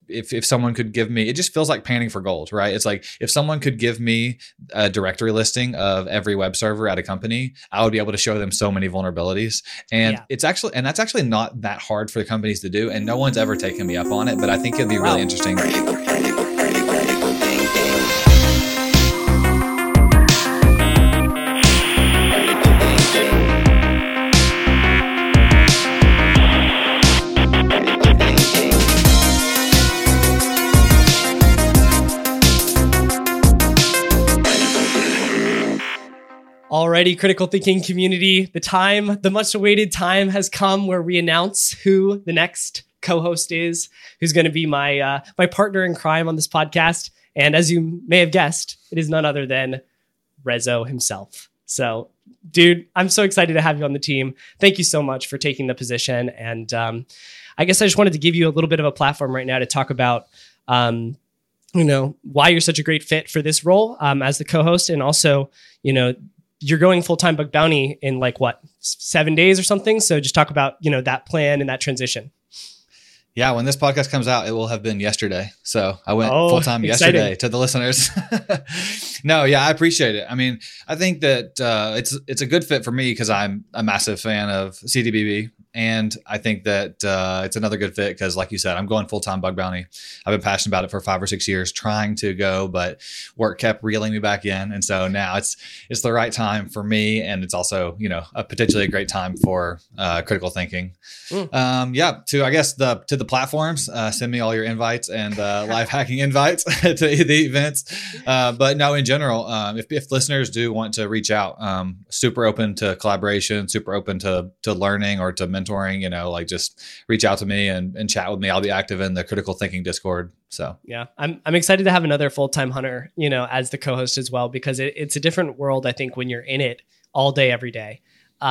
if someone could give me, it just feels like panning for gold, right? It's like if someone could give me a directory listing of every web server at a company, I would be able to show them so many vulnerabilities. And that's actually not that hard for the companies to do. And no one's ever taken me up on it, but I think it'd be really interesting. Alrighty, critical thinking community, the much awaited time has come where we announce who the next co-host is, who's going to be my partner in crime on this podcast. And as you may have guessed, it is none other than Rezo himself. So, dude, I'm so excited to have you on the team. Thank you so much for taking the position. And I guess I just wanted to give you a little bit of a platform right now to talk about why you're such a great fit for this role as the co-host, and also, you're going full-time Bug Bounty in 7 days or something. So just talk about, that plan and that transition. Yeah. When this podcast comes out, it will have been yesterday. So I went full-time yesterday to the listeners. No, yeah, I appreciate it. I mean, I think that it's a good fit for me because I'm a massive fan of CDBB. And I think that it's another good fit because, like you said, I'm going full-time Bug Bounty. I've been passionate about it for 5 or 6 years, trying to go, but work kept reeling me back in. And so now it's the right time for me, and it's also potentially a great time for critical thinking. To the platforms, send me all your invites and live hacking invites to the events. But no, in general, if listeners do want to reach out, super open to collaboration, super open to learning or to mentoring, just reach out to me and chat with me. I'll be active in the critical thinking Discord. So yeah, I'm excited to have another full-time hunter, as the co-host as well, because it's a different world, I think, when you're in it all day, every day. So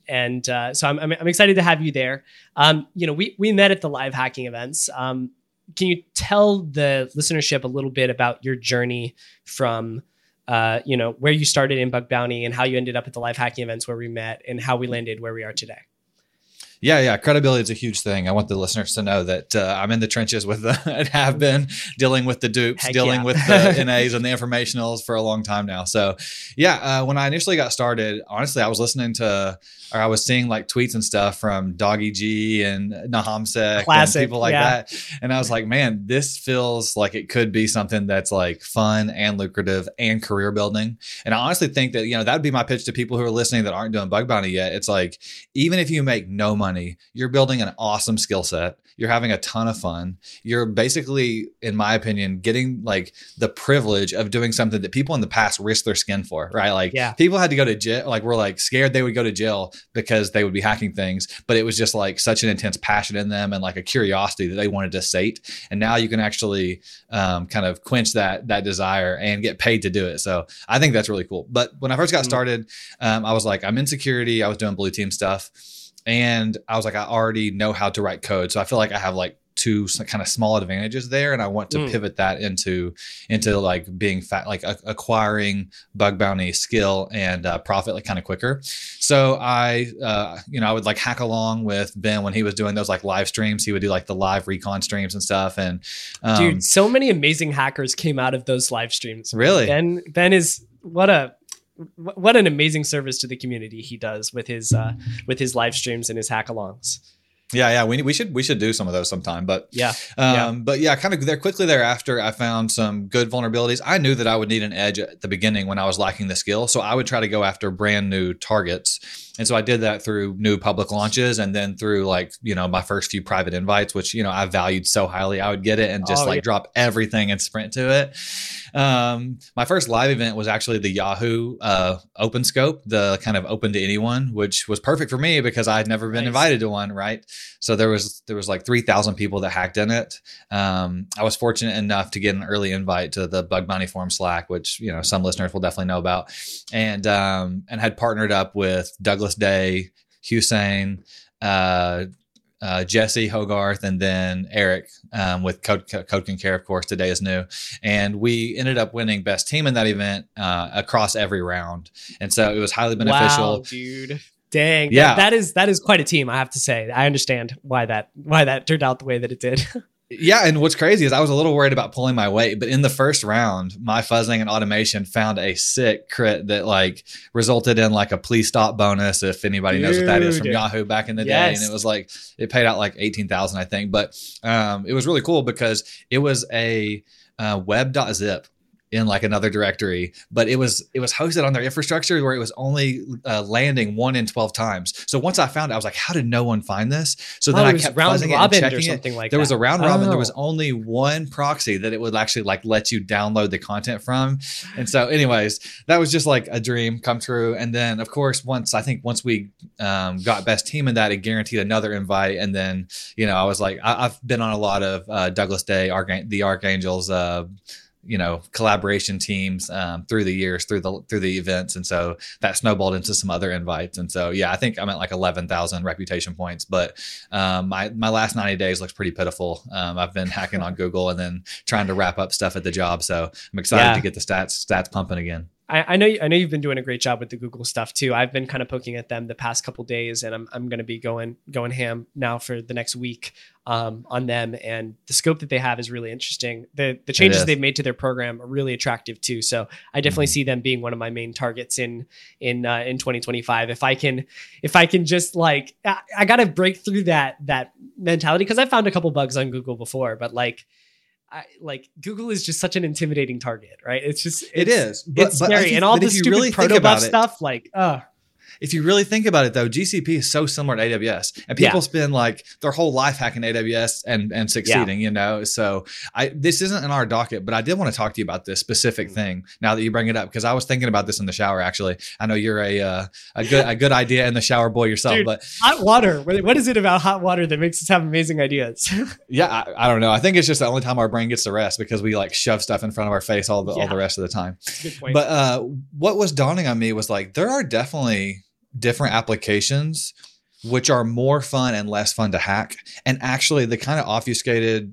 I'm excited to have you there. We met at the live hacking events. Can you tell the listenership a little bit about your journey from where you started in Bug Bounty and how you ended up at the live hacking events where we met and how we landed where we are today? Yeah. Credibility is a huge thing. I want the listeners to know that I'm in the trenches with and have been dealing with the dupes, with the NAs and the informationals for a long time now. So yeah, when I initially got started, honestly, I was I was seeing tweets and stuff from Doggy G and Nahamsek and people like that. And I was like, man, this feels like it could be something that's fun and lucrative and career building. And I honestly think that, that would be my pitch to people who are listening that aren't doing Bug Bounty yet. It's even if you make no money, you're building an awesome skill set. You're having a ton of fun. You're basically, in my opinion, getting the privilege of doing something that people in the past risked their skin for, right? People had to go to jail. We're scared they would go to jail because they would be hacking things, but it was just such an intense passion in them and a curiosity that they wanted to sate. And now you can actually kind of quench that desire and get paid to do it. So I think that's really cool. But when I first got started, I was I'm in security. I was doing blue team stuff. And I was I already know how to write code. So I feel like I have two kind of small advantages there. And I want to pivot that into being acquiring Bug Bounty skill and profit kind of quicker. So I would hack along with Ben when he was doing those live streams. He would do the live recon streams and stuff. And dude, so many amazing hackers came out of those live streams. Really? Ben is what an amazing service to the community he does with his live streams and his hack-alongs. Yeah. We should do some of those sometime, but kind of quickly thereafter, I found some good vulnerabilities. I knew that I would need an edge at the beginning when I was lacking the skill. So I would try to go after brand new targets. And so I did that through new public launches and then through my first few private invites, which, I valued so highly. I would get it and just drop everything and sprint to it. My first live event was actually the Yahoo Open Scope, the kind of open to anyone, which was perfect for me because I had never been invited to one, right? So there was 3,000 people that hacked in it. I was fortunate enough to get an early invite to the Bug Bounty Forum Slack, which some listeners will definitely know about, and had partnered up with Douglas Day, Hussein, Jesse Hogarth, and then Eric with Code Can Care, of course. Today is new, and we ended up winning best team in that event across every round, and so it was highly beneficial. Wow, dude. Dang. Yeah. That is quite a team, I have to say. I understand why that turned out the way that it did. Yeah, and what's crazy is I was a little worried about pulling my weight, but in the first round, my fuzzing and automation found a sick crit that like resulted in like a please stop bonus, if anybody knows what that is, from Yahoo back in the day. And it was like, it paid out like 18,000, I think. But it was really cool because it was a web.zip in like another directory, but it was hosted on their infrastructure where it was only landing 1 in 12 times. So once I found it, I was like, how did no one find this? So then I kept fuzzing it and checking it. Like there was a round robin. There was only one proxy that it would actually like let you download the content from. And so anyways, that was just like a dream come true. And then of course, once we got best team in that, it guaranteed another invite. And then, I was like, I've been on a lot of Douglas Day, the Archangels, collaboration teams through the years, through the events. And so that snowballed into some other invites. And so, yeah, I think I'm at like 11,000 reputation points, but my last 90 days looks pretty pitiful. I've been hacking on Google and then trying to wrap up stuff at the job. So I'm excited to get the stats pumping again. I know you've been doing a great job with the Google stuff too. I've been kind of poking at them the past couple of days, and I'm going to be going ham now for the next week on them. And the scope that they have is really interesting. The changes they've made to their program are really attractive too. So I definitely see them being one of my main targets in 2025. If I can just like, I got to break through that mentality, because I found a couple bugs on Google before, but like Google is just such an intimidating target, right? It's scary. And all the stupid protobuf stuff, like, if you really think about it, though, GCP is so similar to AWS, and people spend like their whole life hacking AWS and succeeding, So this isn't in our docket, but I did want to talk to you about this specific thing now that you bring it up, because I was thinking about this in the shower. Actually, I know you're a good idea in the shower boy yourself. Dude, but hot water. What is it about hot water that makes us have amazing ideas? Yeah, I don't know. I think it's just the only time our brain gets to rest, because we like shove stuff in front of our face all the rest of the time. Good point. But what was dawning on me was like, there are definitely different applications which are more fun and less fun to hack. And actually the kind of obfuscated,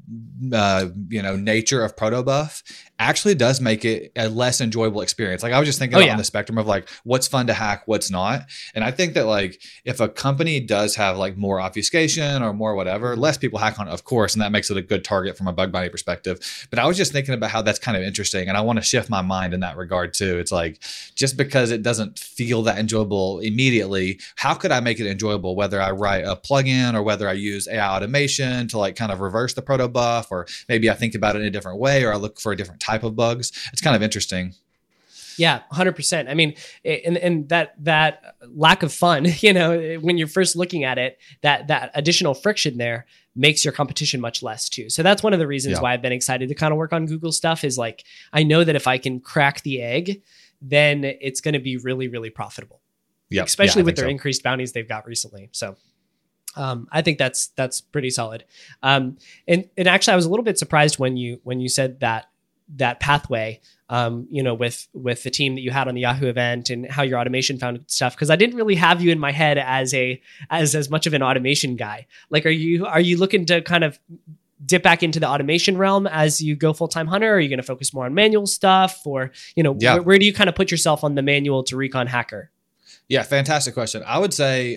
nature of protobuf actually does make it a less enjoyable experience. Like I was just thinking on the spectrum of like, what's fun to hack, what's not. And I think that like, if a company does have like more obfuscation or more whatever, less people hack on it, of course. And that makes it a good target from a bug bounty perspective. But I was just thinking about how that's kind of interesting. And I want to shift my mind in that regard too. It's like, just because it doesn't feel that enjoyable immediately, how could I make it enjoyable? Whether I write a plugin or whether I use AI automation to like kind of reverse the protobuf, or maybe I think about it in a different way, or I look for a different type of bugs. It's kind of interesting. Yeah, 100%. I mean, and that lack of fun, when you're first looking at it, that additional friction there makes your competition much less too. So that's one of the reasons why I've been excited to kind of work on Google stuff, is like, I know that if I can crack the egg, then it's going to be really, really profitable. Yep. Especially with their increased bounties they've got recently. So I think that's pretty solid. And actually I was a little bit surprised when you said that pathway, with the team that you had on the Yahoo event and how your automation found stuff. Cause I didn't really have you in my head as much of an automation guy. Like, are you looking to kind of dip back into the automation realm as you go full-time hunter? Or are you going to focus more on manual stuff, or, where do you kind of put yourself on the manual to recon hacker? Yeah, fantastic question. I would say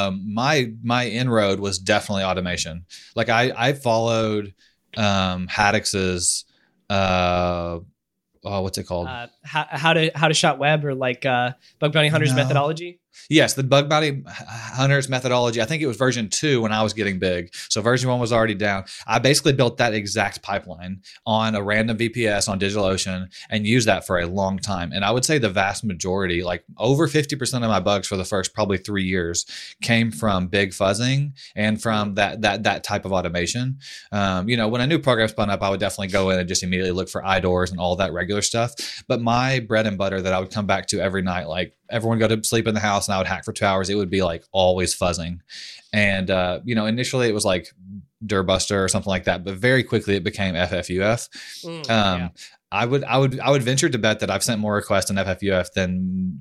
my inroad was definitely automation. Like I followed Haddix's what's it called? How to shot web, or like Bug Bounty Hunter's methodology. Yes, the Bug Bounty Hunter's methodology. I think it was version 2 when I was getting big. So version 1 was already down. I basically built that exact pipeline on a random VPS on DigitalOcean and used that for a long time. And I would say the vast majority, like over 50% of my bugs for the first probably 3 years, came from big fuzzing and from that type of automation. When a new program spun up, I would definitely go in and just immediately look for IDORs and all that regular stuff. But my bread and butter that I would come back to every night, like everyone go to sleep in the house and I would hack for 2 hours, it would be like always fuzzing. And, initially it was like Durbuster or something like that, but very quickly it became FFUF. I would venture to bet that I've sent more requests in FFUF than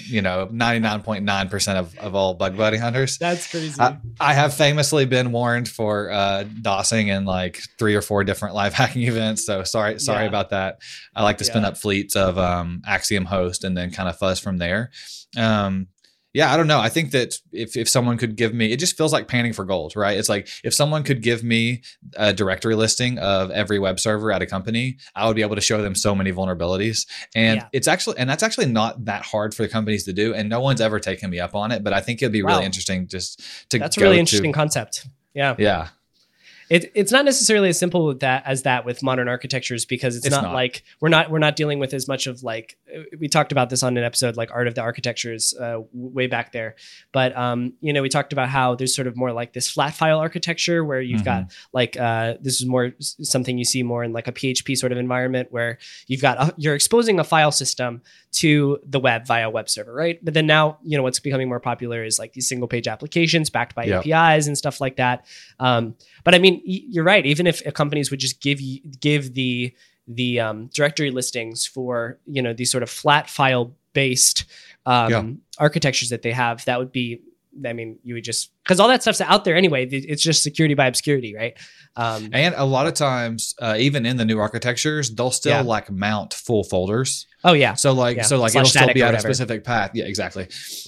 99.9% of all bug bounty hunters. That's crazy. I have famously been warned for DOSing in like 3 or 4 different live hacking events. So sorry about that. I like to spin up fleets of Axiom host and then kind of fuzz from there. Yeah, I don't know. I think that if someone could give me, it just feels like panning for gold, right? It's like if someone could give me a directory listing of every web server at a company, I would be able to show them so many vulnerabilities. And that's actually not that hard for the companies to do. And no one's ever taken me up on it, but I think it'd be really interesting just to That's a really interesting concept. Yeah. Yeah. It's not necessarily as simple with that as that with modern architectures, because it's not like we're not dealing with as much of like, we talked about this on an episode like Art of the Architectures way back there. But we talked about how there's sort of more like this flat file architecture where you've got like this is more something you see more in like a PHP sort of environment where you're exposing a file system to the web via a web server, right? But then now, what's becoming more popular is like these single page applications backed by APIs and stuff like that. But I mean, you're right. Even if companies would just give the directory listings for, these sort of flat file based architectures that they have, that would be, I mean, you would just, because all that stuff's out there anyway. It's just security by obscurity, right? And a lot of times, even in the new architectures, they'll still like mount full folders. Oh yeah. So it'll still be at a specific path. Yeah, exactly.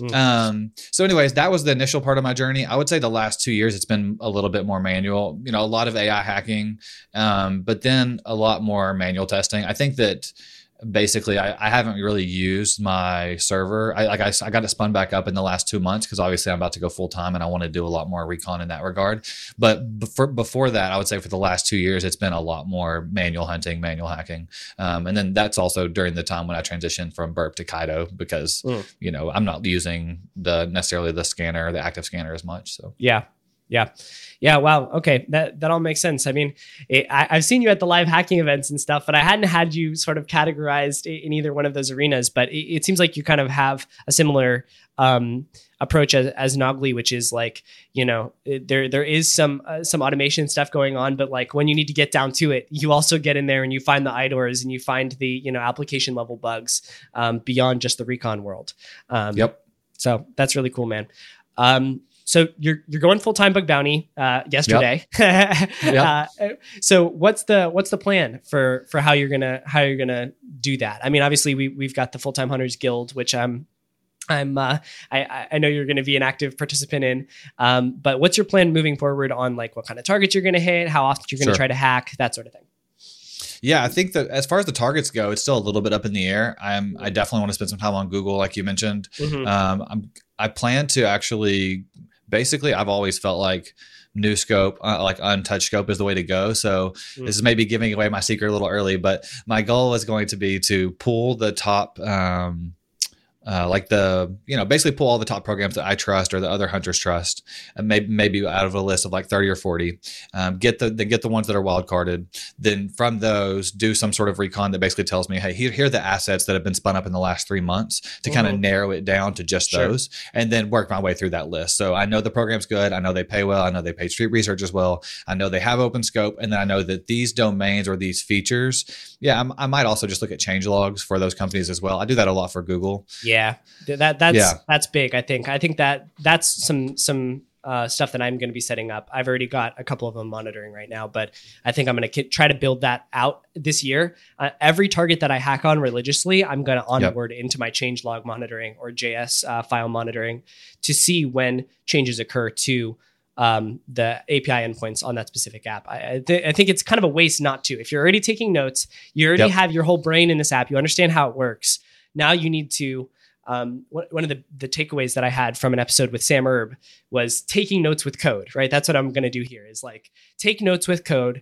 So anyways, that was the initial part of my journey. I would say the last 2 years, it's been a little bit more manual, a lot of AI hacking, but then a lot more manual testing. I think that basically I haven't really used my server. I got it spun back up in the last 2 months because obviously I'm about to go full time and I want to do a lot more recon in that regard. But before that, I would say for the last 2 years, it's been a lot more manual hunting, manual hacking. And then that's also during the time when I transitioned from Burp to Kaido because, I'm not using necessarily the scanner, the active scanner as much. So Yeah. Wow. Okay. That all makes sense. I mean, I've seen you at the live hacking events and stuff, but I hadn't had you sort of categorized in either one of those arenas, but it seems like you kind of have a similar approach as Nogly, which is like, there is some automation stuff going on, but like when you need to get down to it, you also get in there and you find the IDORs and you find the, application level bugs beyond just the recon world. So that's really cool, man. So you're going full-time bug bounty yesterday. So what's the plan for how you're gonna do that? I mean, obviously we've got the Full-Time Hunters Guild, which I know you're going to be an active participant in. But what's your plan moving forward on like what kind of targets you're going to hit, how often you're going to try to hack, that sort of thing? Yeah, I think that as far as the targets go, it's still a little bit up in the air. I definitely want to spend some time on Google, like you mentioned. I plan to actually. Basically, I've always felt like new scope, like untouched scope is the way to go. So this is maybe giving away my secret a little early, but my goal is going to be to pull the top, basically pull all the top programs that I trust or the other hunters trust, and maybe out of a list of like 30 or 40, get the ones that are wild carded. Then from those, do some sort of recon that basically tells me, hey, here are the assets that have been spun up in the last 3 months to kind of narrow it down to just those, and then work my way through that list. So I know the program's good. I know they pay well. I know they pay street research as well. I know they have open scope, and then I know that these domains or these features. Yeah, I might also just look at change logs for those companies as well. I do that a lot for Google. Yeah, that's big. I think that's some stuff that I'm going to be setting up. I've already got a couple of them monitoring right now, but I think I'm going to try to build that out this year. Every target that I hack on religiously, I'm going to onboard into my change log monitoring or JS file monitoring to see when changes occur to the API endpoints on that specific app. I think it's kind of a waste not to. If you're already taking notes, you already have your whole brain in this app, you understand how it works. Now you need to one of the takeaways that I had from an episode with Sam Erb was taking notes with code, right? That's what I'm going to do here is like take notes with code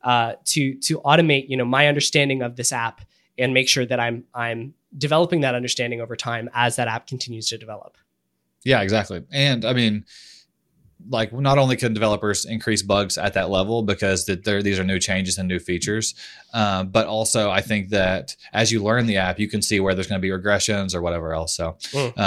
to automate, my understanding of this app and make sure that I'm developing that understanding over time as that app continues to develop. Yeah, exactly. And I mean, like not only can developers increase bugs at that level because these are new changes and new features, but also I think that as you learn the app, you can see where there's going to be regressions or whatever else. So,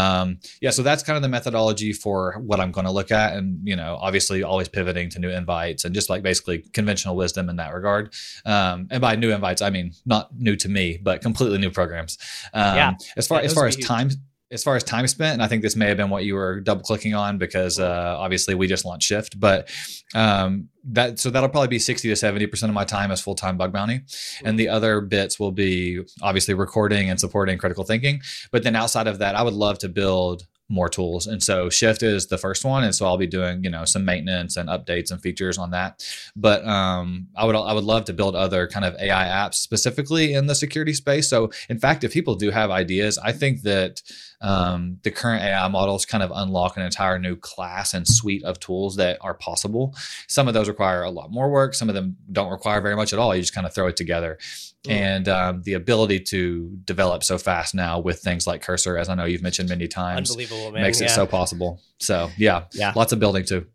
so that's kind of the methodology for what I'm going to look at. And, obviously always pivoting to new invites and just like basically conventional wisdom in that regard. And by new invites, I mean, not new to me, but completely new programs. As far as time, as far as time spent, and I think this may have been what you were double clicking on because obviously we just launched Shift, but that'll probably be 60 to 70% of my time as full-time bug bounty. And the other bits will be obviously recording and supporting critical thinking. But then outside of that, I would love to build more tools. And so Shift is the first one. And so I'll be doing, some maintenance and updates and features on that. But I would love to build other kind of AI apps specifically in the security space. So in fact, if people do have ideas, I think that the current AI models kind of unlock an entire new class and suite of tools that are possible. Some of those require a lot more work. Some of them don't require very much at all. You just kind of throw it together. And the ability to develop so fast now with things like Cursor, as I know you've mentioned many times, unbelievable, man. Makes it so possible. So yeah, lots of building too.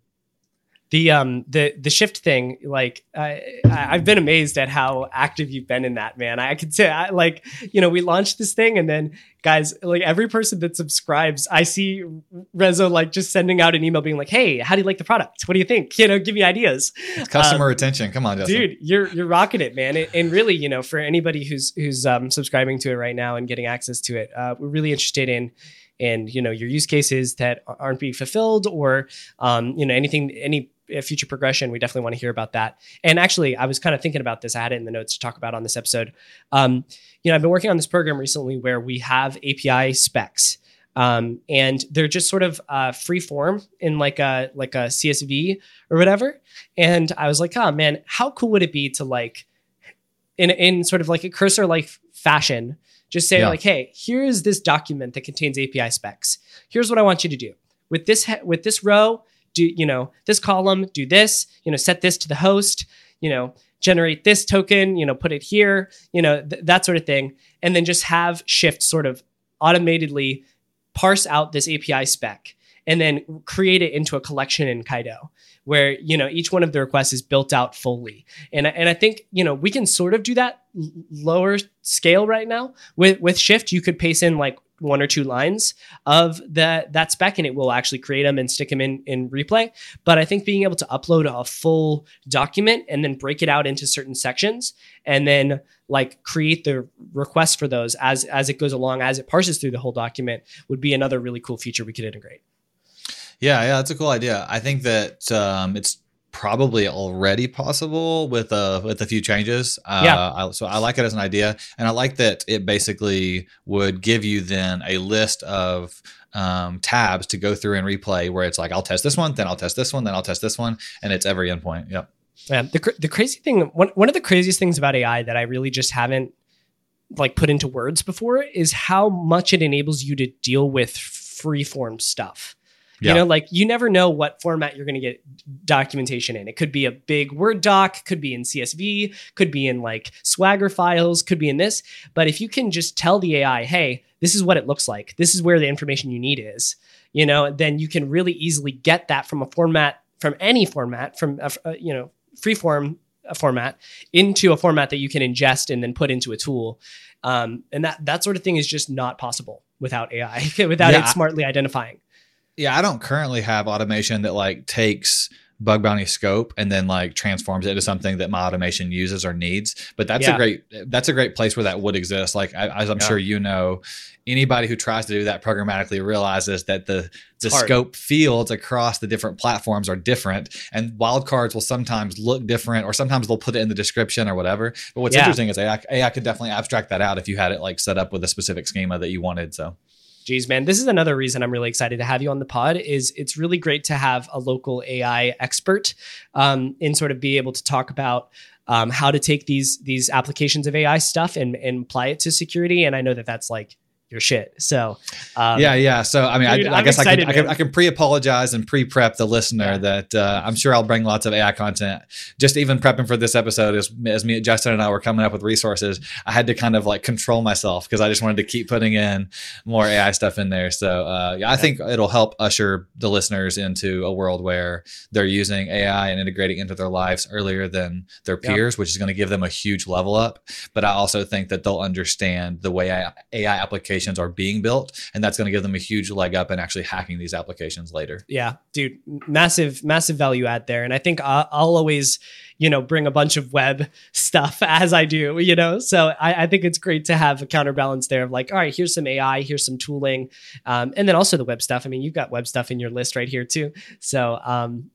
The Shift thing, like I've been amazed at how active you've been in that, man. I could say we launched this thing, and then guys, like every person that subscribes, I see Rezo like just sending out an email being like, "Hey, how do you like the product? What do you think? Give me ideas." It's customer retention. Come on, Justin. Dude, you're rocking it, man. And really, for anybody who's subscribing to it right now and getting access to it, we're really interested in your use cases that aren't being fulfilled, or any future progression. We definitely want to hear about that. And actually, I was kind of thinking about this. I had it in the notes to talk about on this episode. I've been working on this program recently where we have API specs, and they're just sort of free form in like a CSV or whatever. And I was like, oh man, how cool would it be to like in sort of like a Cursor like fashion, just say like, hey, here's this document that contains API specs. Here's what I want you to do with this row. Do this column, do this, set this to the host, generate this token, put it here, that sort of thing. And then just have Shift sort of automatedly parse out this API spec and then create it into a collection in Kaido where, each one of the requests is built out fully. And I think, we can sort of do that lower scale right now. With Shift, you could paste in like 1 or 2 lines of that spec, and it will actually create them and stick them in replay. But I think being able to upload a full document and then break it out into certain sections and then like create the requests for those as it goes along, as it parses through the whole document, would be another really cool feature we could integrate. Yeah, that's a cool idea. I think that it's probably already possible with a few changes. So I like it as an idea, and I like that it basically would give you then a list of tabs to go through and replay, where it's like, I'll test this one, then I'll test this one, then I'll test this one, and it's every endpoint. Yep. Yeah. The crazy thing, one of the craziest things about AI that I really just haven't like put into words before is how much it enables you to deal with freeform stuff. Like you never know what format you're going to get documentation in. It could be a big Word doc, could be in CSV, could be in like Swagger files, could be in this. But if you can just tell the AI, hey, this is what it looks like, this is where the information you need is, then you can really easily get that from a format, from any format, from, freeform format into a format that you can ingest and then put into a tool. And that sort of thing is just not possible without AI, without it smartly identifying. Yeah, I don't currently have automation that like takes bug bounty scope and then like transforms it into something that my automation uses or needs. But that's a great place where that would exist. Like as I'm sure anybody who tries to do that programmatically realizes that the scope fields across the different platforms are different, and wildcards will sometimes look different, or sometimes they'll put it in the description or whatever. But what's interesting is AI could definitely abstract that out if you had it like set up with a specific schema that you wanted. So. Geez, man, this is another reason I'm really excited to have you on the pod. Is it's really great to have a local AI expert and sort of be able to talk about how to take these applications of AI stuff and apply it to security. And I know that that's like your shit. So yeah. So I mean, dude, I guess I can pre-apologize and pre-prep the listener that I'm sure I'll bring lots of AI content. Just even prepping for this episode, as me, Justin, and I were coming up with resources, I had to kind of like control myself because I just wanted to keep putting in more AI stuff in there. So I think it'll help usher the listeners into a world where they're using AI and integrating into their lives earlier than their peers, which is going to give them a huge level up. But I also think that they'll understand the way AI applications are being built, and that's going to give them a huge leg up in actually hacking these applications later. Yeah, dude, massive value add there. And I think I'll always, bring a bunch of web stuff as I do, so I think it's great to have a counterbalance there of like, all right, here's some AI, here's some tooling. And then also the web stuff. I mean, you've got web stuff in your list right here too. So I'm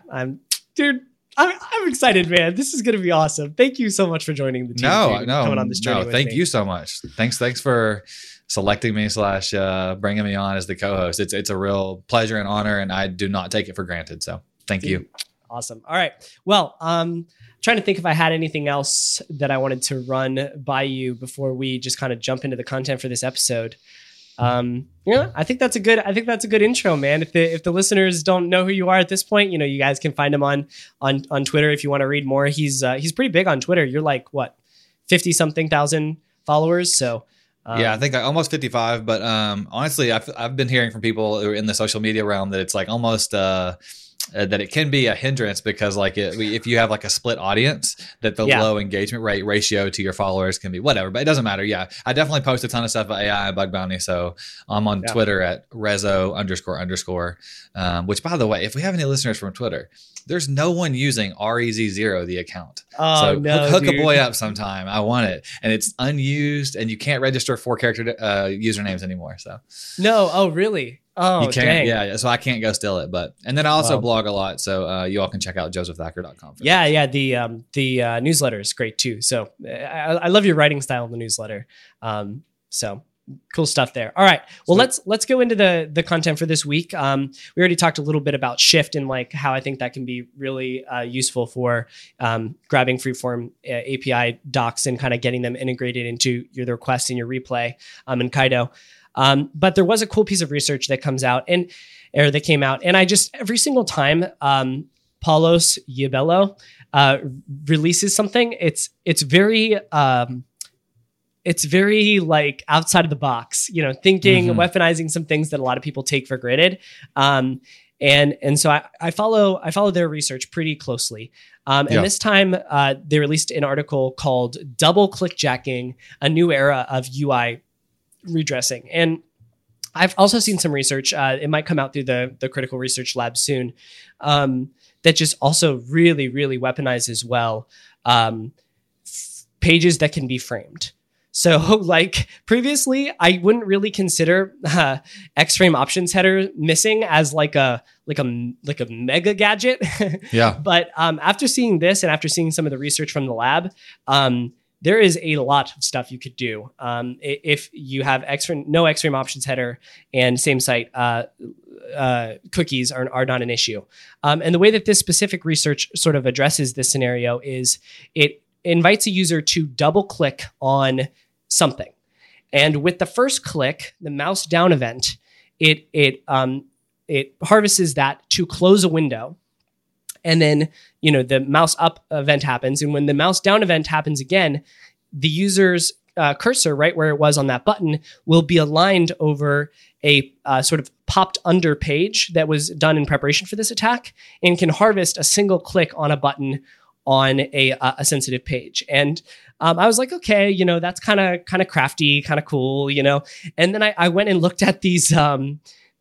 excited, man. This is going to be awesome. Thank you so much for joining the team. Coming on this journey. Thank you so much. Thanks for selecting me slash bringing me on as the co-host. It's a real pleasure and honor, and I do not take it for granted. So thank you. Awesome. All right. Well, trying to think if I had anything else that I wanted to run by you before we just kind of jump into the content for this episode. Yeah, I think that's a good intro, man. If the listeners don't know who you are at this point, you guys can find him on Twitter if you want to read more. He's pretty big on Twitter. You're like what, 50 something thousand followers. So yeah, I think almost 55. But honestly, I've been hearing from people who are in the social media realm that it's like almost that it can be a hindrance because like if you have like a split audience, that the low engagement rate ratio to your followers can be whatever, but it doesn't matter. Yeah, I definitely post a ton of stuff about AI and bug bounty. So I'm on Twitter at Rezo __, which by the way, if we have any listeners from Twitter, there's no one using REZ0, the account. Oh, so no, hook a boy up sometime. I want it. And it's unused and you can't register 4-character usernames anymore. So no. Oh, really? Oh, you can't, dang. yeah. So I can't go steal it, and then I also blog a lot. So you all can check out josephthacker.com. Yeah. The newsletter is great too. So I love your writing style in the newsletter. So cool stuff there. All right. Well, let's go into the content for this week. We already talked a little bit about Shift and like how I think that can be really useful for grabbing freeform API docs and kind of getting them integrated into your request and your replay in Kaido. But there was a cool piece of research that came out, and I just every single time Paulos Yabello releases something, it's very like outside of the box, thinking, weaponizing some things that a lot of people take for granted. And so I follow their research pretty closely. And this time they released an article called "Double Clickjacking: A New Era of UI Redressing." And I've also seen some research, it might come out through the Critical Research Lab soon, that just also really, really weaponizes well pages that can be framed. So like previously, I wouldn't really consider X-frame options header missing as like a mega gadget. Yeah. But after seeing this and after seeing some of the research from the lab, there is a lot of stuff you could do if you have no X-frame options header and same site cookies are not an issue. And the way that this specific research sort of addresses this scenario is it invites a user to double click on something. And with the first click, the mouse down event, it harvests that to close a window. And then, the mouse up event happens. And when the mouse down event happens again, the user's cursor, right where it was on that button, will be aligned over a sort of popped under page that was done in preparation for this attack and can harvest a single click on a button on a sensitive page. And I was like, okay, that's kind of crafty, kind of cool, And then I went and looked at these demo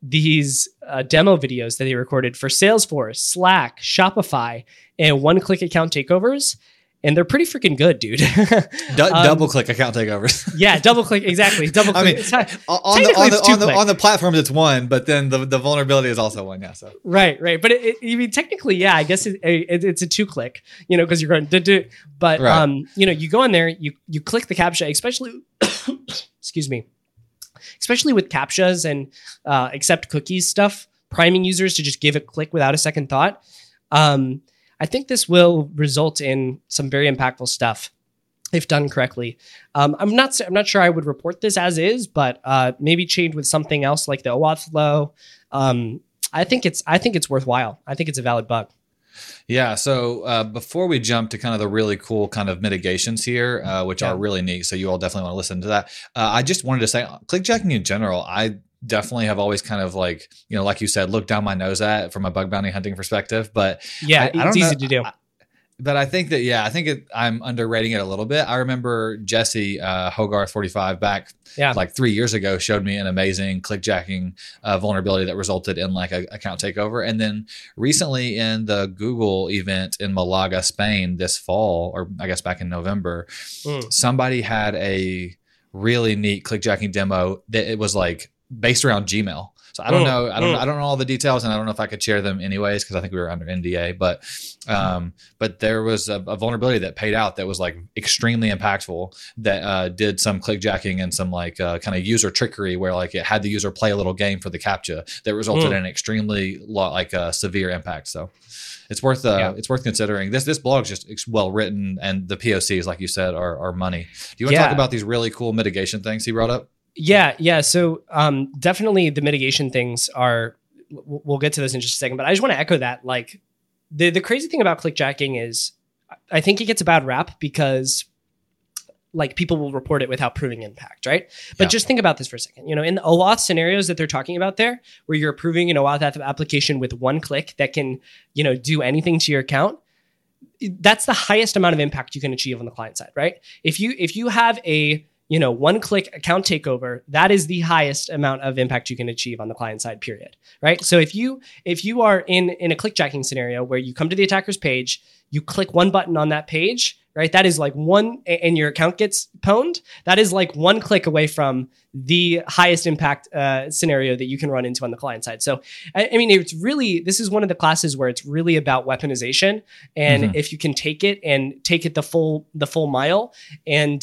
videos that they recorded for Salesforce, Slack, Shopify, and one-click account takeovers. And they're pretty freaking good, dude. Double click account takeovers. Yeah, double click, exactly. Double click. I mean, on the platforms it's one, but then the vulnerability is also one. Yeah, so right. But technically, yeah, I guess it's a 2-click. Because you're going to. But right. You go in there, you click the CAPTCHA, especially. Excuse me. Especially with CAPTCHAs and accept cookies stuff, priming users to just give a click without a second thought. I think this will result in some very impactful stuff if done correctly. I'm not sure I would report this as is, but maybe change with something else like the OAuth flow. I think it's worthwhile. I think it's a valid bug. Yeah. So before we jump to kind of the really cool kind of mitigations here, which are really neat, so you all definitely want to listen to that. I just wanted to say, clickjacking in general, I definitely have always kind of like, like you said, looked down my nose at from a bug bounty hunting perspective. But yeah, it's easy to do. But I think that, I'm underrating it a little bit. I remember Jesse Hogarth45 back like 3 years ago showed me an amazing clickjacking vulnerability that resulted in like a account takeover. And then recently in the Google event in Malaga, Spain this fall, or I guess back in November, somebody had a really neat clickjacking demo that it was like based around Gmail. So I don't know. I don't know all the details, and I don't know if I could share them anyways because I think we were under NDA. But there was a vulnerability that paid out that was like extremely impactful. That did some clickjacking and some like kind of user trickery where like it had the user play a little game for the CAPTCHA that resulted in an extremely severe impact. So it's worth considering. This blog is just well written, and the POCs, like you said, are money. Do you want to talk about these really cool mitigation things he brought up? Yeah. So definitely the mitigation things are. We'll get to this in just a second, but I just want to echo that. Like the crazy thing about clickjacking is, I think it gets a bad rap because like people will report it without proving impact, right? But just think about this for a second. You know, in the OAuth scenarios that they're talking about there, where you're approving an OAuth application with one click that can, you know, do anything to your account, that's the highest amount of impact you can achieve on the client side, right? If you have a, you know, one-click account takeover, that is the highest amount of impact you can achieve on the client side, period, right? So if you are in a clickjacking scenario where you come to the attacker's page, you click one button on that page, right? That is like and your account gets pwned. That is like one click away from the highest impact scenario that you can run into on the client side. So, I mean, this is one of the classes where it's really about weaponization. And if you can take it the full mile and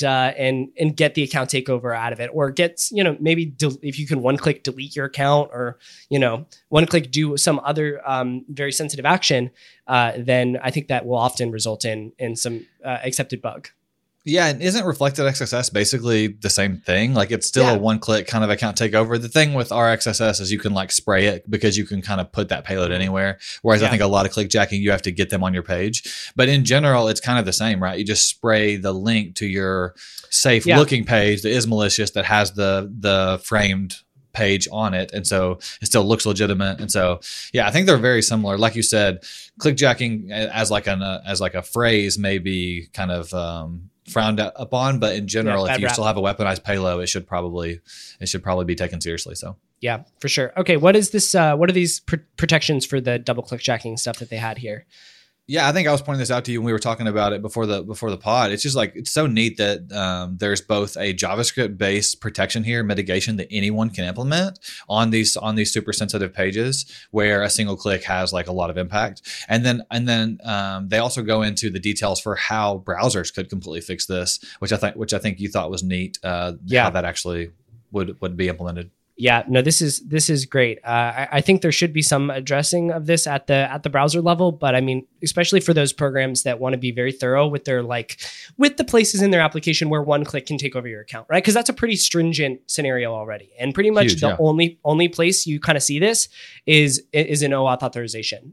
get the account takeover out of it, or get, you know, maybe if you can one click delete your account, or, you know, one click do some other very sensitive action, then I think that will often result in some accepted bug. Yeah, and isn't reflected XSS basically the same thing? Like it's still a one-click kind of account takeover. The thing with RxSS is you can like spray it because you can kind of put that payload anywhere. Whereas I think a lot of clickjacking, you have to get them on your page. But in general, it's kind of the same, right? You just spray the link to your safe-looking page that is malicious, that has the framed page on it, and so it still looks legitimate. And so I think they're very similar. Like you said, clickjacking as like a phrase may be kind of frowned upon, but in general, if you still have a weaponized payload, it should probably be taken seriously. So yeah, for sure. Okay, what is this? What are these protections for the double clickjacking stuff that they had here? Yeah, I think I was pointing this out to you when we were talking about it before the pod. It's just like, it's so neat that there's both a JavaScript based protection here, mitigation that anyone can implement on these super sensitive pages where a single click has like a lot of impact. And then they also go into the details for how browsers could completely fix this, which I think you thought was neat. How that actually would be implemented. Yeah, no, this is great. I think there should be some addressing of this at the browser level, but I mean, especially for those programs that want to be very thorough with with the places in their application where one click can take over your account, right? Because that's a pretty stringent scenario already, and pretty much the only place you kind of see this is in OAuth authorization.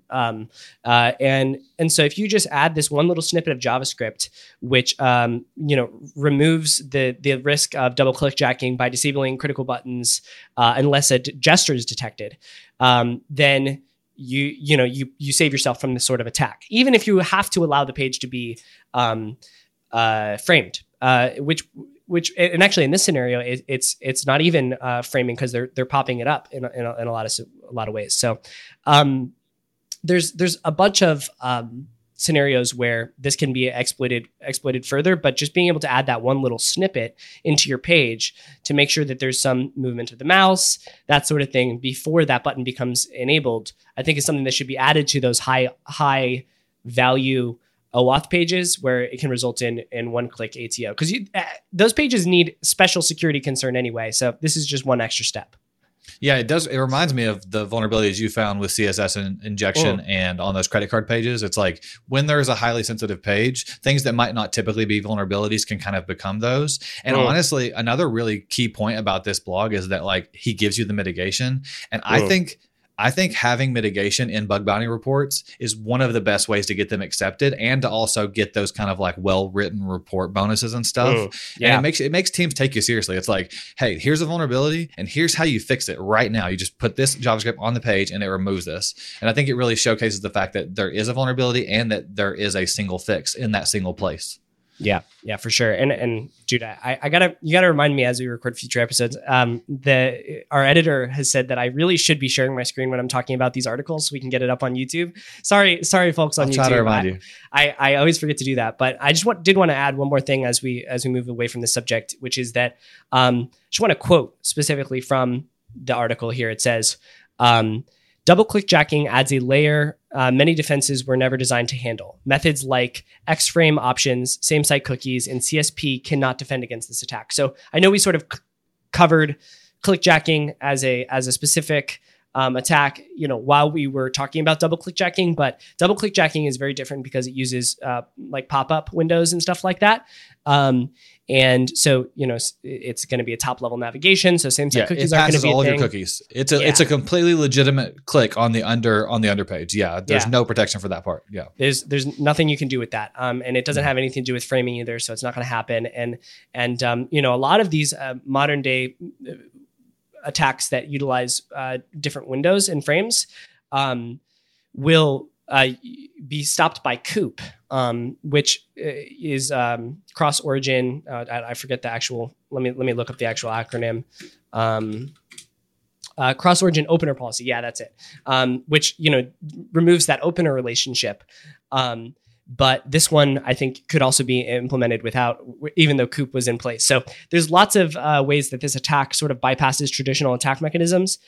And so if you just add this one little snippet of JavaScript, which removes the risk of double clickjacking by disabling critical buttons. Unless a gesture is detected, then you save yourself from this sort of attack. Even if you have to allow the page to be framed, which and actually in this scenario it's not even framing because they're popping it up in a lot of ways. So there's a bunch of scenarios where this can be exploited further, but just being able to add that one little snippet into your page to make sure that there's some movement of the mouse, that sort of thing, before that button becomes enabled, I think is something that should be added to those high value OAuth pages where it can result in one-click ATO. Because those pages need special security concern anyway, so this is just one extra step. Yeah, it does. It reminds me of the vulnerabilities you found with CSS injection and on those credit card pages. It's like when there's a highly sensitive page, things that might not typically be vulnerabilities can kind of become those. And honestly, another really key point about this blog is that like he gives you the mitigation. And I think having mitigation in bug bounty reports is one of the best ways to get them accepted and to also get those kind of like well-written report bonuses and stuff. And it makes teams take you seriously. It's like, hey, here's a vulnerability and here's how you fix it right now. You just put this JavaScript on the page and it removes this. And I think it really showcases the fact that there is a vulnerability and that there is a single fix in that single place. Yeah, for sure. And dude, you gotta remind me as we record future episodes. Our editor has said that I really should be sharing my screen when I'm talking about these articles so we can get it up on YouTube. Sorry, folks on YouTube. I'll try to remind you. I always forget to do that, but I just did want to add one more thing as we move away from the subject, which is that just want to quote specifically from the article here. It says, double click jacking adds a layer many defenses were never designed to handle. Methods like X-frame options, same site cookies, and CSP cannot defend against this attack. So I know we sort of covered click jacking as a specific attack, while we were talking about double click jacking, but double click jacking is very different because it uses like pop-up windows and stuff like that. And so, it's going to be a top level navigation. So same site cookies aren't going to be all a of thing. your cookies. It's a completely legitimate click on the under page. Yeah. There's no protection for that part. Yeah. There's nothing you can do with that. And it doesn't have anything to do with framing either. So it's not going to happen. And a lot of these modern day attacks that utilize different windows and frames will be stopped by COOP, which is cross origin. I forget the actual. Let me look up the actual acronym. Cross origin opener policy. Yeah, that's it. Which removes that opener relationship. But this one, I think, could also be implemented without, even though COOP was in place. So there's lots of ways that this attack sort of bypasses traditional attack mechanisms.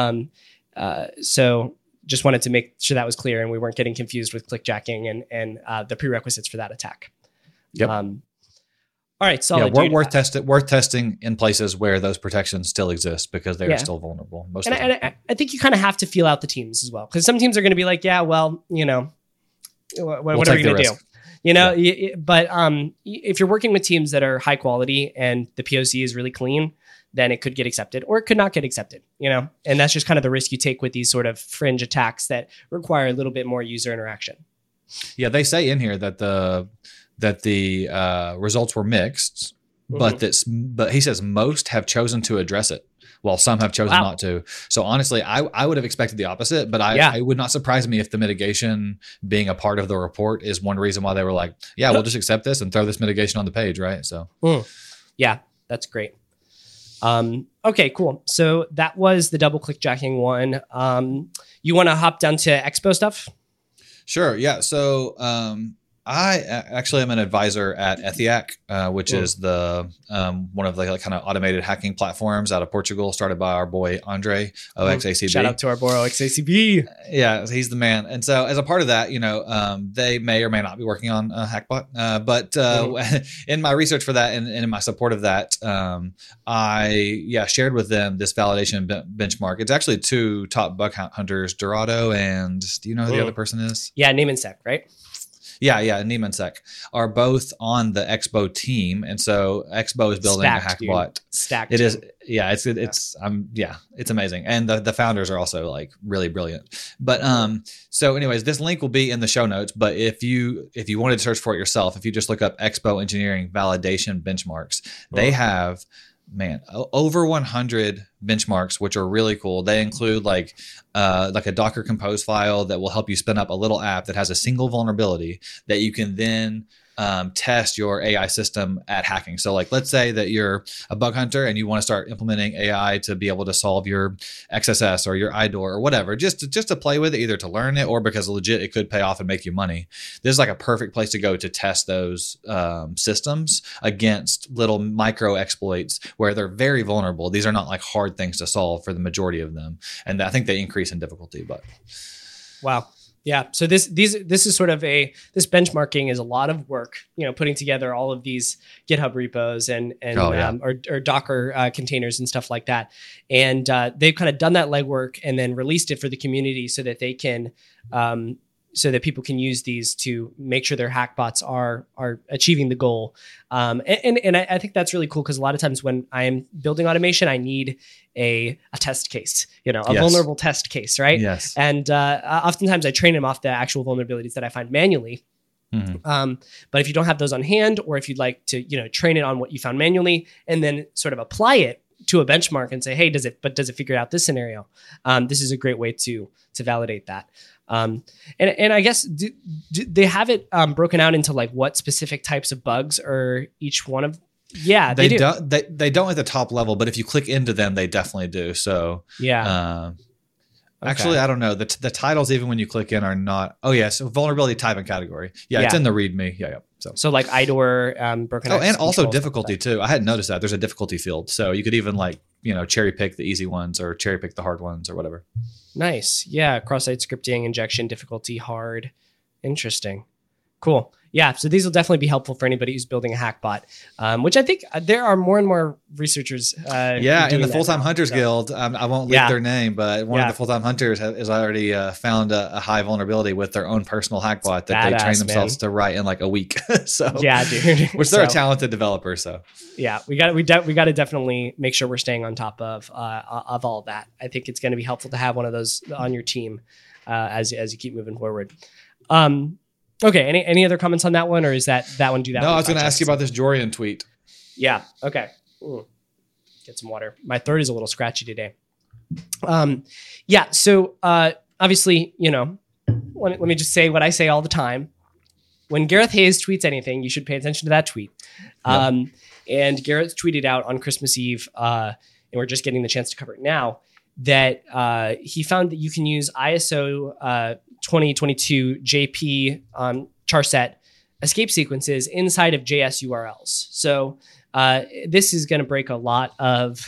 So just wanted to make sure that was clear and we weren't getting confused with clickjacking and the prerequisites for that attack. Yep. All right. Solid. Yeah, worth testing in places where those protections still exist because they are still vulnerable. I think you kind of have to feel out the teams as well, because some teams are going to be like, yeah, well, what are we going to do? But if you're working with teams that are high quality and the POC is really clean, then it could get accepted or it could not get accepted, and that's just kind of the risk you take with these sort of fringe attacks that require a little bit more user interaction. Yeah, they say in here that the results were mixed, but he says most have chosen to address it, while some have chosen not to. So honestly, I would have expected the opposite, but it would not surprise me if the mitigation being a part of the report is one reason why they were like, yeah, we'll just accept this and throw this mitigation on the page, right? So yeah, that's great. Okay, cool. So that was the double click jacking one. You want to hop down to Expo stuff? Sure. Yeah. So, I actually am an advisor at Ethiac, which is the one of the kind of automated hacking platforms out of Portugal, started by our boy Andre OXACB. Shout out to our boy OXACB. Yeah, he's the man. And so, as a part of that, they may or may not be working on Hackbot. But in my research for that and in my support of that, I shared with them this validation benchmark. It's actually two top bug hunters, Dorado and do you know who the other person is? Yeah, Neiman right? Yeah, Niemensek are both on the Expo team, and so Expo is building a Hackbot. Stacked. It is, it's amazing, and the founders are also like really brilliant. But so anyways, this link will be in the show notes. But if you wanted to search for it yourself, if you just look up Expo Engineering Validation Benchmarks, they have over 100 benchmarks, which are really cool. They include like a Docker Compose file that will help you spin up a little app that has a single vulnerability that you can then test your AI system at hacking. So like, let's say that you're a bug hunter and you want to start implementing AI to be able to solve your XSS or your IDOR or whatever, just to play with it, either to learn it or because legit it could pay off and make you money. This is like a perfect place to go to test those systems against little micro exploits where they're very vulnerable. These are not like hard things to solve for the majority of them. And I think they increase in difficulty, but. Wow. Yeah. So this is sort of this benchmarking is a lot of work, putting together all of these GitHub repos and or Docker containers and stuff like that. And they've kind of done that legwork and then released it for the community so that they can, so that people can use these to make sure their hackbots are achieving the goal. And I think that's really cool because a lot of times when I am building automation, I need a test case, vulnerable test case, right? Yes. And oftentimes I train them off the actual vulnerabilities that I find manually. Mm-hmm. But if you don't have those on hand, or if you'd like to, train it on what you found manually and then sort of apply it to a benchmark and say, hey, does it figure out this scenario? This is a great way to validate that. And I guess do they have it broken out into like what specific types of bugs are each one of? Yeah, they do. They don't at the top level, but if you click into them, they definitely do. So yeah. Actually, I don't know. The titles, even when you click in, are not. Oh yeah, so vulnerability type and category. Yeah, it's in the README. Yeah. So like IDOR, broken. Oh, and also difficulty too. I hadn't noticed that. There's a difficulty field, so you could even like cherry pick the easy ones or cherry pick the hard ones or whatever. Nice. Yeah. Cross-site scripting, injection, difficulty, hard. Interesting. Cool. Yeah. So these will definitely be helpful for anybody who's building a Hackbot, which I think there are more and more researchers. In the Full-Time Hunters Guild, I won't leak their name, but one of the Full-Time Hunters has already found a high vulnerability with their own personal Hackbot that they train themselves to write in like a week. So yeah, dude. Which they're a talented developer. So yeah, we got to definitely make sure we're staying on top of all of that. I think it's going to be helpful to have one of those on your team as you keep moving forward. Okay. Any other comments on that one, or is that one? Do that? No, I was going to ask you about this Jorian tweet. Yeah. Okay. Get some water. My throat is a little scratchy today. Yeah. So obviously, let me just say what I say all the time. When Gareth Hayes tweets anything, you should pay attention to that tweet. Yep. And Gareth tweeted out on Christmas Eve, and we're just getting the chance to cover it now, that he found that you can use ISO 2022 JP charset escape sequences inside of JS URLs. So this is going to break a lot of